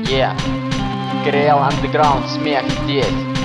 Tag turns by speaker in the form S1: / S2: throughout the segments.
S1: Yeah. Крейл Андеграунд, смех здесь.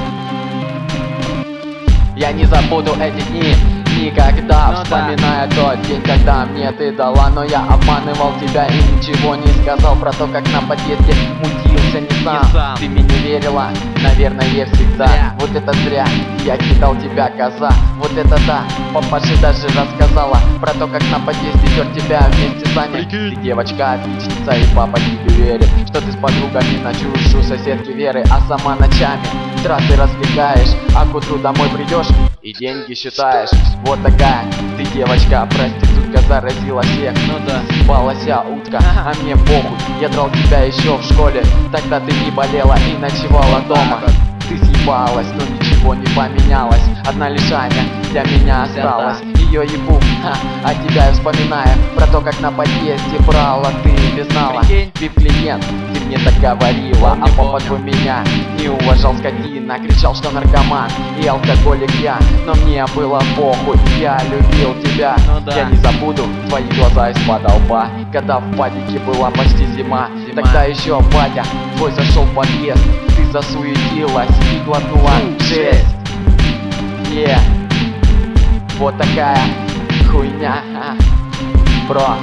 S1: Я не забуду эти дни никогда, вспоминая тот день, когда мне ты дала. Но я обманывал тебя и ничего не сказал про то, как на подъезде мутился не сам. Ты мне не верила, наверное, всегда. Вот это зря, я кидал тебя, коза. Вот это да, папаше даже рассказала про то, как на подъезде тер тебя вместе с Аней. Ты девочка отличница, и папа тебе верит, что ты с подругами ночуешь у соседки Веры, а сама ночами трассы развлекаешь, а к утру домой придешь и деньги считаешь. Вот такая ты девочка, проститутка, заразила всех. Ну да, съебалась утка, а мне похуй. Я драл тебя еще в школе, тогда ты не болела и ночевала дома. Ты съебалась, но ничего не поменялось. Одна лишь Аня для меня осталась. Ее ебу, а тебя я вспоминаю про то, как на подъезде брала ты без знала. Вип-клиент, ты мне так говорила, а папа твой меня не уважал, скотина. Кричал, что наркоман и алкоголик я, но мне было похуй, я любил тебя. Я не забуду твои глаза из-под лба, когда в падике была почти зима. Тогда еще батя твой зашел в подъезд, ты засуетилась и глотнула жесть. Yeah. Вот такая хуйня, бро.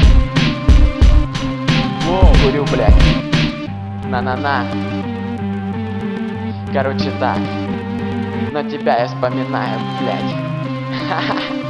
S1: Курю, блядь. На-на-на. Короче так, но тебя я вспоминаю, блядь.